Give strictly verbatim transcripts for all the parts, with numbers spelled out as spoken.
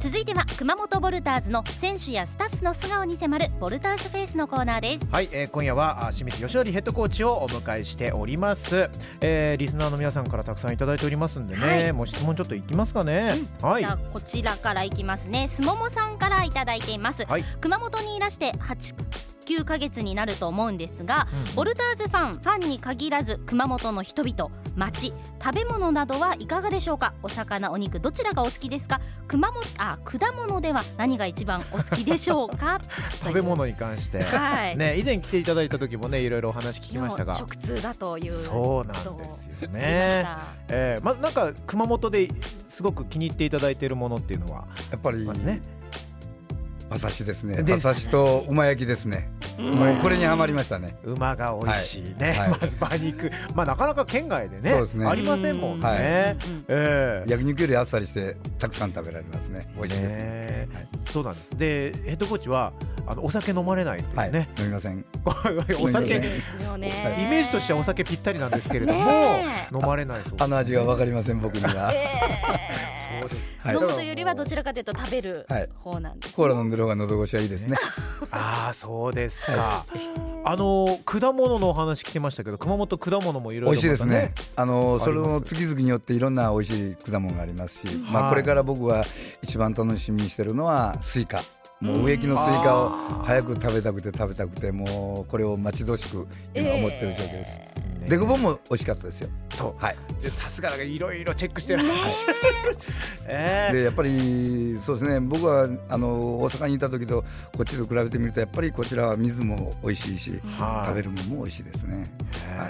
続いては熊本ボルターズの選手やスタッフの素顔に迫るボルターズフェイスのコーナーです。 はい、えー、今夜は清水義則ヘッドコーチをお迎えしております、えー、リスナーの皆さんからたくさんいただいておりますんでね、はい、もう質問ちょっといきますかね、うん、はい、 じゃあこちらからいきますね。すももさんからいただいています、はい、熊本にいらしてはちきゅうかげつになると思うんですが、うん、ボルターズファンファンに限らず熊本の人々、街、食べ物などはいかがでしょうか。お魚、お肉、どちらがお好きですか。熊本あ果物では何が一番お好きでしょうか食べ物に関して、はいね、以前来ていただいた時もねいろいろお話聞きましたが食通だという。 そうなんですよね、えーま、なんか熊本ですごく気に入っていただいているものっていうのはやっぱりね馬刺しですね。馬刺しと馬焼きですね。もうこれにはまりましたね。 馬が美味しいね、はい、まず馬肉、まあ、なかなか県外で ね, そうですねありませんもんね、はい、 えー、焼肉よりあっさりしてたくさん食べられますね。美味しいですね、はい、 そうなんです。でヘッドコーチはあのお酒飲まれないっていうね、はい、 飲みませんお酒、ね、イメージとしてはお酒ぴったりなんですけれども飲まれないそうです。 あの味は分かりません僕には、えー、そうです、はい、飲むというよりはどちらかというと食べる方なんです、ね、 コーラ飲んでる方が喉越しはいいですねああそうですか、はい、あの果物のお話聞きましたけど熊本果物もいろいろ、ね、 美味しいですね。あのそれの月々によっていろんな美味しい果物がありますし、まあ、これから僕が一番楽しみにしてるのはスイカ。もう植木のスイカを早く食べたくて食べたくてもうこれを待ち遠しく今思ってる状況です、えー、デコポンも美味しかったですよ。 そう、はい、さすがいろいろチェックしてらっしゃる、 えー、でやっぱりそうですね。僕はあの大阪にいた時とこっちと比べてみるとやっぱりこちらは水も美味しいし、はい、食べるものも美味しいですね、はい。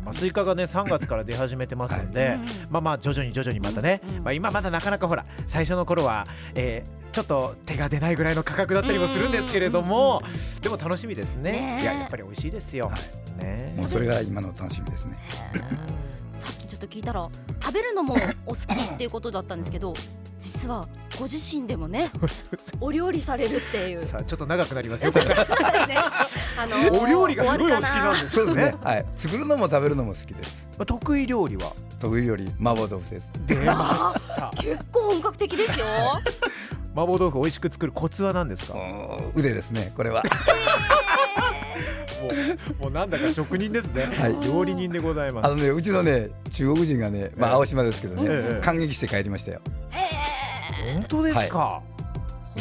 まあ、スイカがねさんがつから出始めてますんで、はい、まあまあ徐々に徐々にまたね、まあ、今まだなかなかほら最初の頃は、えー、ちょっと手が出ないぐらいの価格だったりもするんですけれども、でも楽しみですね。いややっぱり美味しいですよ、はい、ね、 もうそれが今の楽しみですねさっきちょっと聞いたら食べるのもお好きっていうことだったんですけど実はご自身でもねお料理されるっていうさあちょっと長くなりますよあのー、 お料理がすごいお好きなんですね。 そうですね、はい、作るのも食べるのも好きです。 得意料理は得意料理麻婆豆腐です。 出ました結構本格的ですよ麻婆豆腐美味しく作るコツは何ですか。 腕ですねこれはもう、もうなんだか職人ですね、はい、料理人でございます。 あのねうちのね中国人がね、まあ、青島ですけどね、ええ、感激して帰りましたよ。 えー、本当ですか、はい、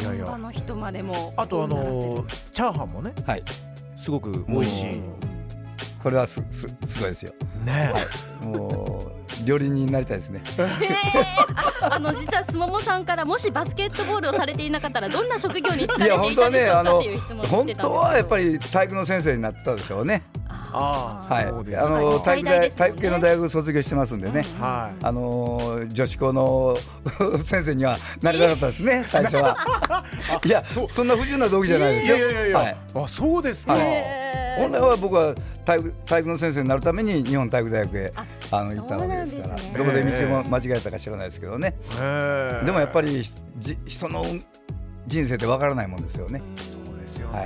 いやいや本場の人までもあとあのチャーハンもね、はい、すごく美味しい。 これは す, す, すごいですよね、 はい、もう料理人になりたいですね、 えー、あ, あの実はすももさんからもしバスケットボールをされていなかったらどんな職業に就かれていたでしょうかっていう質問をしてたんですけど。 本当はやっぱり体育の先生になってたでしょうね。あはい、あの体育大、体育系の大学卒業してますんでね、うん、あの女子校の先生にはなれなかったですね最初は。いや そ, そんな不自由な道具じゃないですよ。いやいやいや、はい、 あそうですか、はい、 本来は僕は体育、体育の先生になるために日本体育大学へ あ, あの行ったわけですから、どこで道を間違えたか知らないですけどね。でもやっぱりじ人の人生ってわからないもんですよね。 はい、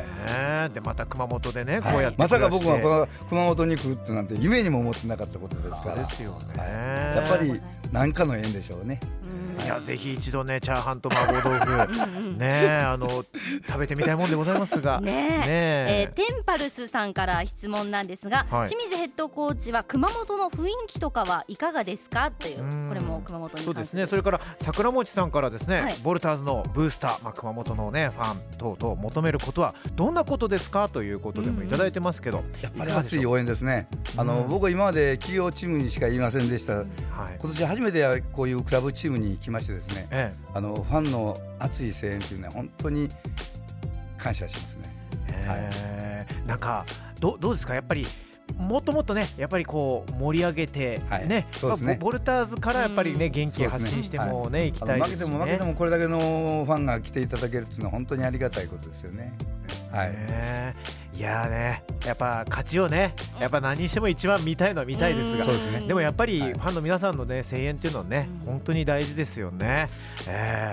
でまた熊本でね、はい、こうやってまさか僕がこの熊本に来るってなんて夢にも思ってなかったことですから。 そうですよね、 はい、やっぱり何かの縁でしょうね。 いやぜひ一度ねチャーハンと麻婆豆腐ねあの食べてみたいもんでございますがねねえー、テンパルスさんから質問なんですが、はい、清水ヘッドコーチは熊本の雰囲気とかはいかがですかという、これも熊本に関する。 そうですね。それから桜餅さんからですね、はい、ボルターズのブースター、まあ、熊本のねファン等々求めることはどんなことですかということでもいただいてますけど、うんうん、 やっぱり熱い応援ですね。あの、うん、僕は今まで企業チームにしか言いませんでした、うん、はい、今年初めてこういうクラブチームに来ましてですね、ええ、あのファンの熱い声援というのは本当に感謝しますね、 えーはい、なんか ど, どうですかやっぱりもっともっとねやっぱりこう盛り上げて、はいねそうですねまあ、ボルターズからやっぱりね元気発信してもね、いきたいですしね。 負けても負けてもこれだけのファンが来ていただけるっていうのは本当にありがたいことですよね。はい、 いやねやっぱ勝ちをねやっぱ何にしても一番見たいのは見たいですが、そうですね、でもやっぱりファンの皆さんのね声援っていうのはね、うん、本当に大事ですよね、えー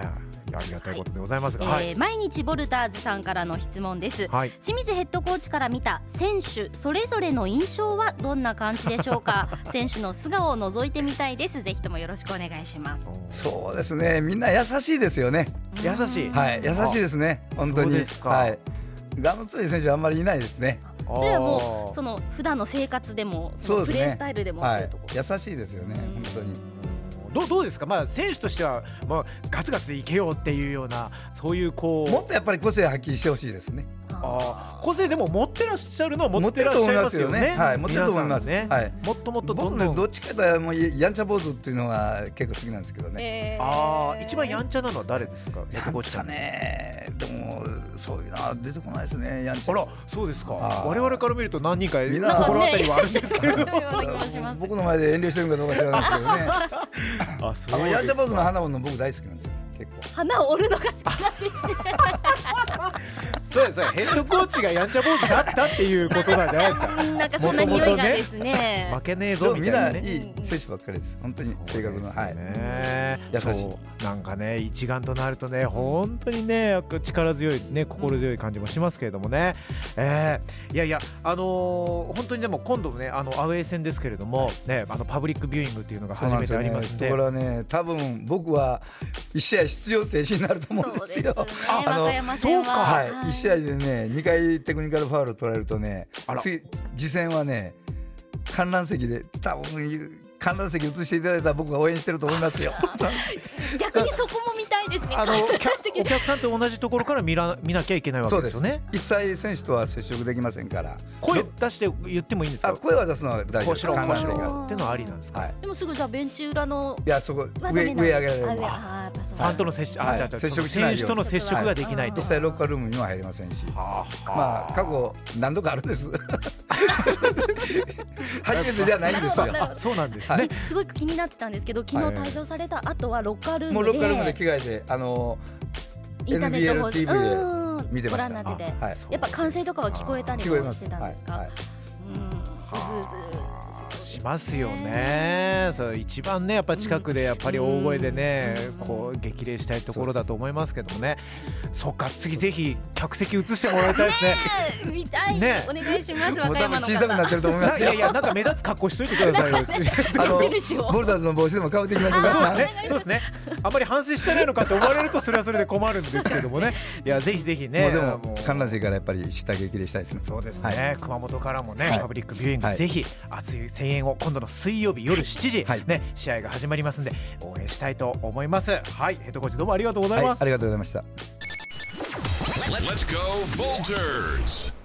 ありがたいことでございますが、 えーはい、 毎日ボルターズさんからの質問です、はい、清水ヘッドコーチから見た選手それぞれの印象はどんな感じでしょうか選手の素顔を覗いてみたいです。ぜひともよろしくお願いします。 そうですね、みんな優しいですよね。 優しい、 はい、優しいですね、本当に。そうですか。はい、我の強い選手はあんまりいないですね。 それはもうその普段の生活でもそのプレースタイルでも、 はい、優しいですよね、本当に。 どう、どうですか、まあ、選手としては、まあ、ガツガツいけようっていうようなそういうこうもっとやっぱり個性を発揮してほしいですね。 あ、個性でも持ってらっしゃるのは持ってらっしゃいますよね。 はい、持ってると思いますね。はい、 もっともっとどんどん。 僕ね、どっちかというともうやんちゃ坊主っていうのは結構好きなんですけどね。 えー、ああ、一番やんちゃなのは誰ですか。 やんちゃね、でもそういうのは出てこないですね、やんちゃ。 あら、そうですか。我々から見ると何人か心当たりはあるんですけれど僕の前で遠慮してるかどうか知らないですけどねあ、そう。 やんちゃ坊主の花をの僕大好きなんですよ。結構花を折るのが好きなんですねそうです、ヘッドコーチがやんちゃ坊主だったっていうことなんじゃないですか。 なんかそんな匂いがですね、 負けねえぞみたいなね。 みんないい選手ばっかりです、本当に性格の。はい、 優しい。なんかね、一丸となるとね、本当にね、力強いね、心強い感じもしますけれどもね。えー、いやいや、あのー、本当にでも今度ね、あのアウェー戦ですけれどもね、あのパブリックビューイングっていうのが初めてありますんで、 これはね、多分僕はいち試合出場停止になると思うんですよ。 あのそうか、はい、いち試合でねにかいテクニカルファウルを取られるとね、次次戦はね観覧席で多分観覧席移していただいたら僕が応援してると思いますよ逆にそこも見たいですね。 あのお客さんと同じところから見ら見なきゃいけないわけですよね。 一切選手とは接触できませんから。 声出して言ってもいいんですか。 あ、声は出すのは大丈夫です。 観覧席がっていうのはありなんですか。 はい、でもすぐじゃあベンチ裏のいやそこ上上上げられるんです。 ファンとの接触、はい、接触選手との接触ができないと。 実際ロッカールームには入れませんし、まあ過去何度かあるんです初めてじゃないんですよ。 そうなんですね。 すごい気になってたんですけど、昨日退場された後はロッカールームでもうロッカールームで着替えて、あのインターネット放送エヌビーエルティーブイ で見てました。 ご覧になってて、はい、やっぱ歓声とかは聞こえたりもしてたんですか。はいはい、うん、うずうずしますよね。それ一番ね、やっぱ近くでやっぱり大声でね、うん、こう激励したいところだと思いますけどもね。そっか、次ぜひ客席移してもらいたいですね。 見たい、ね、お願いします。 和歌山の方、もう多分小さくなってると思いますよ。 いやいや、なんか目立つ格好しといてくださいよ。 あのボルターズの帽子でもかぶっていきましょうか。 そうですね、そうですね。あんまり反省してないのかって思われるとそれはそれで困るんですけどもね。いや、ぜひぜひね。 もうでも観覧席からやっぱり下激励したいですね。 そうですね、はい、熊本からもね、パブリックビューイング、はい、ぜひ熱い声援を今度の水曜日夜しちじ、はい、ね、試合が始まりますんで応援したいと思います。はい、ヘッドコーチどうもありがとうございます。 はい、ありがとうございました。 Let's go Volters!